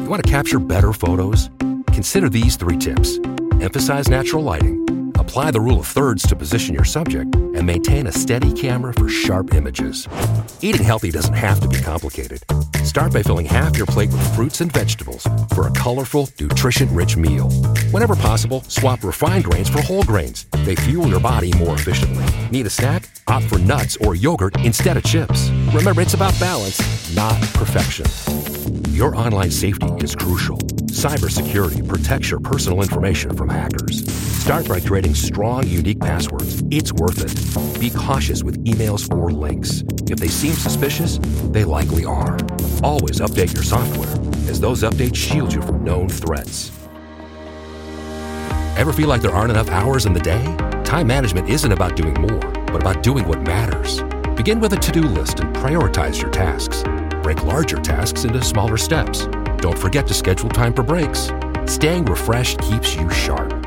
You want to capture better photos? Consider these 3 tips. Emphasize natural lighting, apply the rule of thirds to position your subject, and maintain a steady camera for sharp images. Eating healthy doesn't have to be complicated. Start by filling half your plate with fruits and vegetables for a colorful, nutrition-rich meal. Whenever possible, swap refined grains for whole grains. They fuel your body more efficiently. Need a snack? Opt for nuts or yogurt instead of chips. Remember, it's about balance, not perfection. Your online safety is crucial. Cybersecurity protects your personal information from hackers. Start by creating strong, unique passwords. It's worth it. Be cautious with emails or links. If they seem suspicious, they likely are. Always update your software, as those updates shield you from known threats. Ever feel like there aren't enough hours in the day? Time management isn't about doing more, but about doing what matters. Begin with a to-do list and prioritize your tasks. Break larger tasks into smaller steps. Don't forget to schedule time for breaks. Staying refreshed keeps you sharp.